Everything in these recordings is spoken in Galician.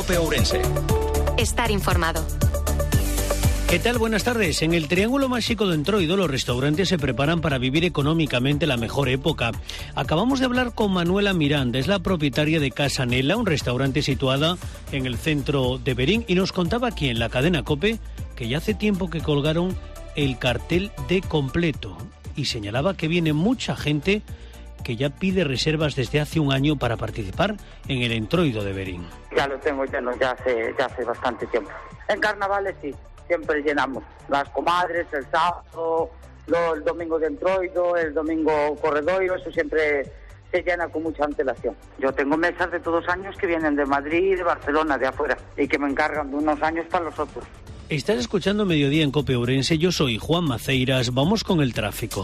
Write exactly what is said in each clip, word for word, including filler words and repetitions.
COPE Ourense. Estar informado. ¿Qué tal? Buenas tardes. En el Triángulo Máxico de Entroido, los restaurantes se preparan para vivir económicamente la mejor época. Acabamos de hablar con Manuela Miranda, es la propietaria de Casa Nela, un restaurante situado en el centro de Verín, y nos contaba aquí en la cadena COPE que ya hace tiempo que colgaron el cartel de completo y señalaba que viene mucha gente que ya pide reservas desde hace un año para participar en el Entroido de Verín. Ya lo tengo lleno, ya hace, ya hace bastante tiempo. En carnavales sí. Siempre llenamos las comadres, el sábado, lo, el domingo de Entroido, el domingo corredoiro, eso siempre se llena con mucha antelación. Yo tengo mesas de todos los años que vienen de Madrid, de Barcelona, de afuera, y que me encargan de unos años para los otros. Estás escuchando Mediodía en COPE Ourense, yo soy Juan Maceiras, vamos con el tráfico.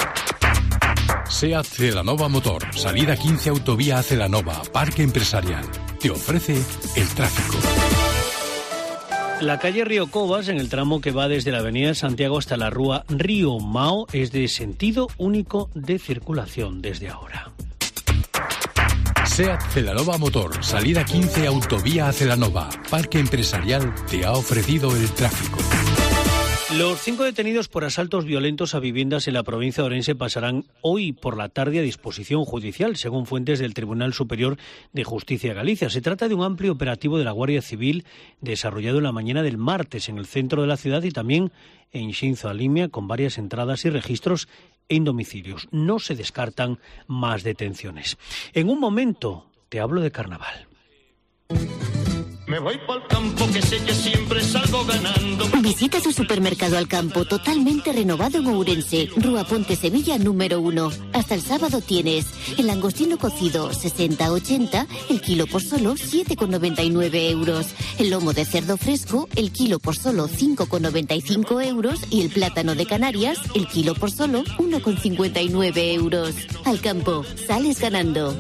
SEAT Celanova Motor, salida quince Autovía a Celanova, Parque Empresarial, te ofrece el tráfico. La calle Río Cobas, en el tramo que va desde la avenida Santiago hasta la rúa Río Mao, es de sentido único de circulación desde ahora. SEAT Celanova Motor, salida quince Autovía a Celanova, Parque Empresarial, te ha ofrecido el tráfico. Los cinco detenidos por asaltos violentos a viviendas en la provincia de Ourense pasarán hoy por la tarde a disposición judicial, según fuentes del Tribunal Superior de Justicia de Galicia. Se trata de un amplio operativo de la Guardia Civil desarrollado en la mañana del martes en el centro de la ciudad y también en Xinzo a Limia, con varias entradas y registros en domicilios. No se descartan más detenciones. En un momento te hablo de carnaval. Me voy pa'l campo, que sé que siempre salgo ganando. Visita tu supermercado Alcampo, totalmente renovado en Ourense, Rúa Ponte Sevilla número uno. Hasta el sábado tienes el langostino cocido sesenta a ochenta, el kilo por solo siete con noventa y nueve euros. El lomo de cerdo fresco, el kilo por solo cinco con noventa y cinco euros. Y el plátano de Canarias, el kilo por solo uno con cincuenta y nueve euros. Alcampo, sales ganando.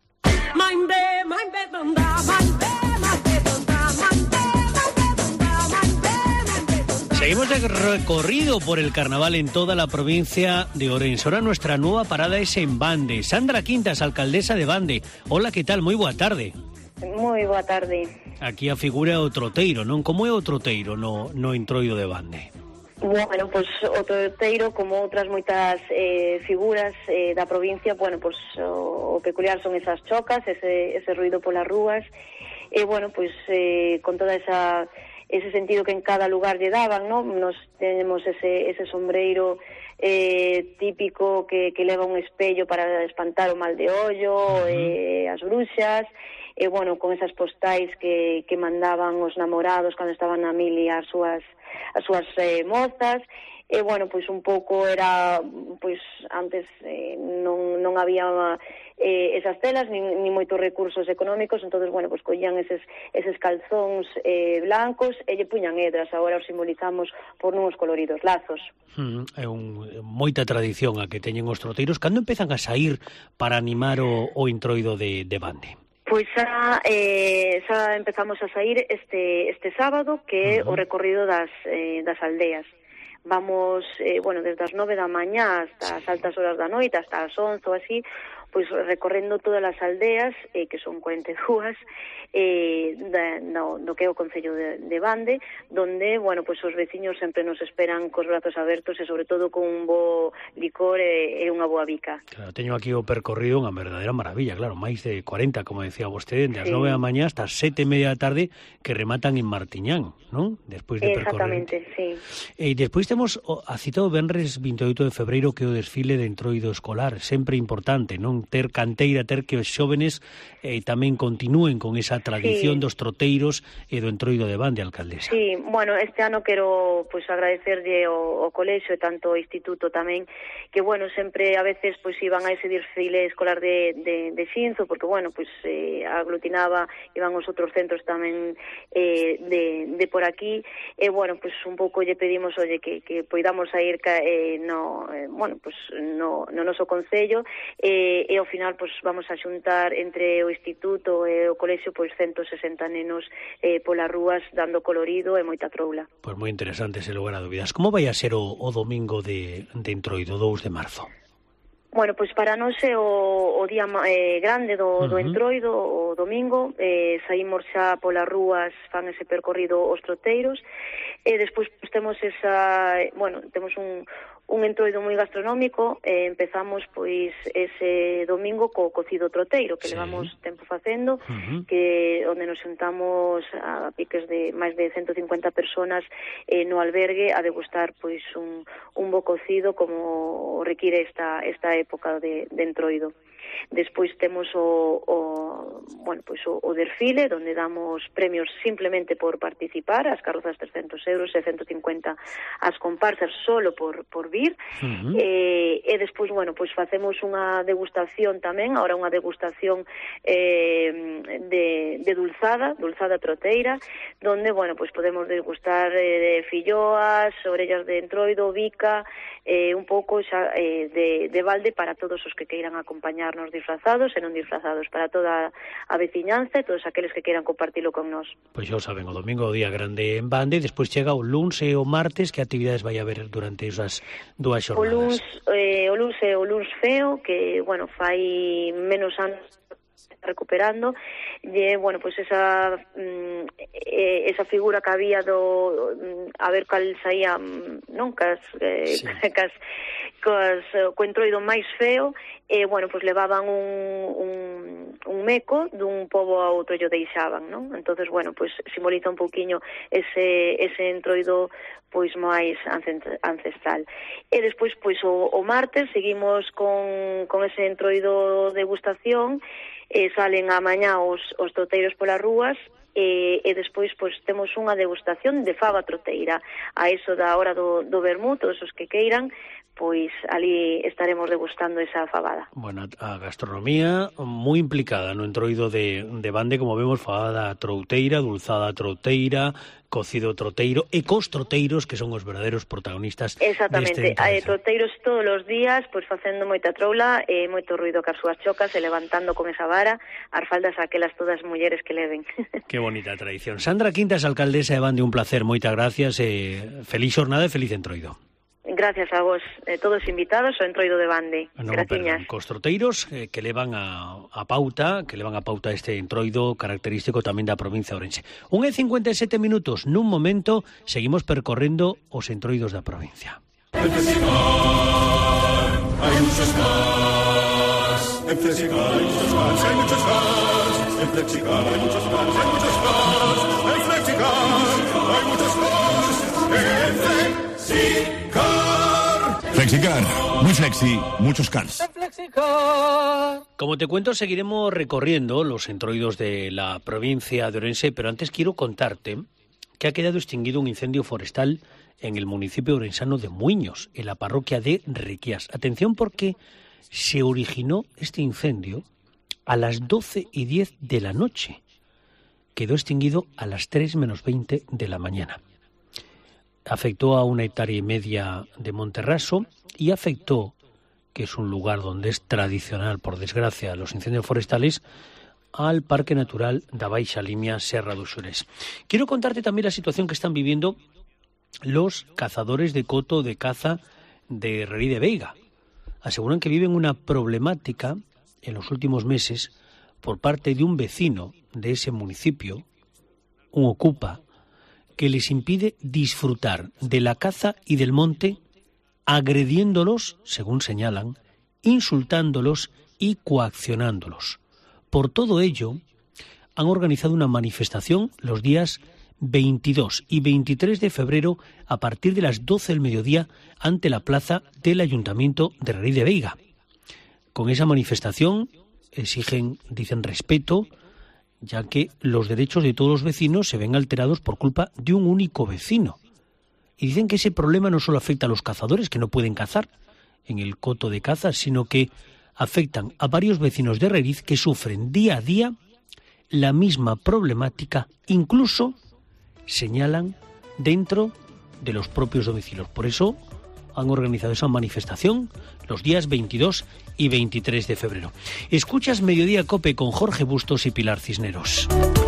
Seguimos de recorrido por el carnaval en toda la provincia de Ourense. Ahora nuestra nueva parada es en Bande. Sandra Quintas, alcaldesa de Bande. Hola, ¿qué tal? Moi boa tarde. Moi boa tarde. Aquí a figura o troteiro, non? Como é o troteiro no, no Entroido de Bande? Bueno, pois o troteiro, como outras moitas eh, figuras eh, da provincia, bueno, pois o, o peculiar son esas chocas, ese, ese ruido polas rúas, e bueno, pois eh, con toda esa ese sentido que en cada lugar lle daban, ¿no? Nos tenemos ese ese sombreiro eh, típico que, que leva un espello para espantar o mal de ollo, uh-huh. eh, as bruxas, e bueno, con esas postais que, que mandaban os namorados cando estaban na mili as súas as súas eh, mozas. E, bueno, pois un pouco era, pois, antes eh, non, non había eh, esas telas, ni, ni moitos recursos económicos, entonces, bueno, pois collían eses, eses calzóns eh, blancos e lle puñan hedras, agora os simbolizamos por nuns coloridos lazos. Mm, é un, moita tradición a que teñen os troteiros. Cando empezan a saír para animar o, o Entroido de, de Bande? Pois xa, eh, xa empezamos a saír este, este sábado, que é uh-huh. o recorrido das, eh, das aldeas. Vamos, eh, bueno, desde as nove da mañá hasta as altas horas da noite, hasta as once ou así, pois recorrendo todas as aldeas, eh, que son cuarenta e dúas, eh, da, no, do que é o Concello de, de Bande, donde, bueno, pois os veciños sempre nos esperan cos brazos abertos e sobre todo con un bo licor e, e unha boa bica. Claro, teño aquí o percorrido unha verdadeira maravilla, claro, máis de cuarenta, como decía vostede, de as sí. nove da mañá hasta as sete e media da tarde, que rematan en Martiñán, non? Despois de percorrer. Exactamente, sí. E despois temos a citado venres vinte e oito de febreiro, que é o desfile de Entroido escolar, sempre importante, non? Ter canteira, ter que os xóvenes eh, tamén continúen con esa tradición sí. dos troteiros e do Entroido de Bande, alcaldesa. Sí, bueno, este ano quero pois agradecerlle o, o colexio e tanto o instituto tamén, que bueno, sempre a veces pois iban a ese desfile escolar de, de, de Xinzo, porque bueno, pois eh, aglutinaba, iban os outros centros tamén eh, de, de por aquí, e bueno, pois un pouco lle pedimos, oye, que, que poidamos a ir eh, no, eh, bueno, pois no, no noso concello, eh, e ao final pois vamos a xuntar entre o instituto e o colexio pois ciento sesenta nenos eh, polas rúas dando colorido e moita troula. Pois moi interesante, ese lugar a dúbidas. Como vai a ser o, o domingo de, de Entroido, dous de marzo? Bueno, pois para nós é o, o día eh, grande do, do Entroido, o domingo, eh, saímos xa polas rúas, fan ese percorrido os troteiros, e despois pues, temos esa, bueno, temos un, un entroido moi gastronómico, e empezamos pois ese domingo co cocido troteiro, que sí. levamos tempo facendo, uh-huh. que onde nos sentamos a piques de máis de ciento cincuenta personas eh, no albergue a degustar pois un, un bo cocido como require esta, esta época de, de entroido. Despois temos o, o bueno, pois o, o desfile, onde damos premios simplemente por participar, as carrozas trescentos euros e ciento cincuenta as comparsas solo por, por vir, uh-huh. e, e despois, bueno, pois facemos unha degustación tamén, ahora unha degustación eh, de, de dulzada, dulzada troteira, donde, bueno, pois podemos degustar eh, de filloas, orellas de entroido, bica, eh, un pouco xa eh, de, de balde para todos os que queiran acompañarnos disfrazados e non disfrazados, para toda a veciñanza e todos aqueles que queiran compartilo con nós. Pois xa o saben, o domingo o día grande en Bande, e despois chega o luns e o martes, que actividades vai haber durante esas dúas xornadas? O luns, eh, o luns é o luns feo, que, bueno, fai menos anos recuperando, e, bueno, pois pues esa mm, eh, esa figura que había do mm, a ver cal saía, non, cas, eh, sí. cas cos, co entroido máis feo, e, bueno, pois pues levaban un, un, un meco dun pobo a outro e o deixaban, non? Entonces, bueno, pois pues simboliza un pouquiño ese, ese entroido pois máis ancestral. E despois, pois, o, o martes seguimos con, con ese entroido degustación, e salen a mañá os, os troteiros polas rúas, e, e despois pois temos unha degustación de fava troteira a eso da hora do, do vermú, todos os que queiran, pois ali estaremos degustando esa fabada. Bueno, a gastronomía moi implicada no entroido de, de Bande, como vemos, fabada trouteira, dulzada trouteira, cocido troteiro e cos troteiros, que son os verdaderos protagonistas. Exactamente, hai troteiros todos os días, pois facendo moita troula e moito ruido cas súas chocas e levantando con esa vara as faldas aquelas todas mulleres que leven. Que bonita tradición. Sandra Quintas, alcaldesa de Bande, un placer, moitas gracias, e feliz xornada e feliz entroido. Gracias a vos, eh, todos invitados ao entroido de Bande. No, Graciñas. Cos troteiros eh, que levan a, a pauta, que levan a pauta este entroido característico tamén da provincia de Ourense. Un e cincuenta e sete minutos, nun momento seguimos percorrendo os entroidos da provincia. En Flexicar hay muchos más. En Flexicar hay muchos más. Hay muchos más. En Flexicar hay muchos más. Hay muchos más. En Flexicar hay muchos más. En Flexicar. Flexicar, muy flexi, muchos cars. Como te cuento, seguiremos recorriendo los entroidos de la provincia de Ourense, pero antes quiero contarte que ha quedado extinguido un incendio forestal en el municipio orensano de Muiños, en la parroquia de Requias. Atención, porque se originó este incendio a las doce y diez de la noche. Quedó extinguido a las tres menos veinte de la mañana. Afectó a una hectárea y media de Monterraso y afectó, que es un lugar donde es tradicional, por desgracia, los incendios forestales, al Parque Natural da Baixa Limia Serra do Xurés. Quiero contarte también la situación que están viviendo los cazadores de coto de caza de Herrerí de Veiga. Aseguran que viven una problemática en los últimos meses por parte de un vecino de ese municipio, un ocupa, que les impide disfrutar de la caza y del monte, agrediéndolos, según señalan, insultándolos y coaccionándolos. Por todo ello, han organizado una manifestación los días veintidós y veintitrés de febrero a partir de las doce del mediodía ante la plaza del Ayuntamiento de Herrerí de Veiga. Con esa manifestación exigen, dicen, respeto, ya que los derechos de todos los vecinos se ven alterados por culpa de un único vecino. Y dicen que ese problema no solo afecta a los cazadores, que no pueden cazar en el coto de caza, sino que afectan a varios vecinos de Herreriz que sufren día a día la misma problemática, incluso, señalan, dentro de los propios domicilios. Por eso han organizado esa manifestación los días veintidós y veintitrés de febrero. Escuchas Mediodía Cope con Jorge Bustos y Pilar Cisneros.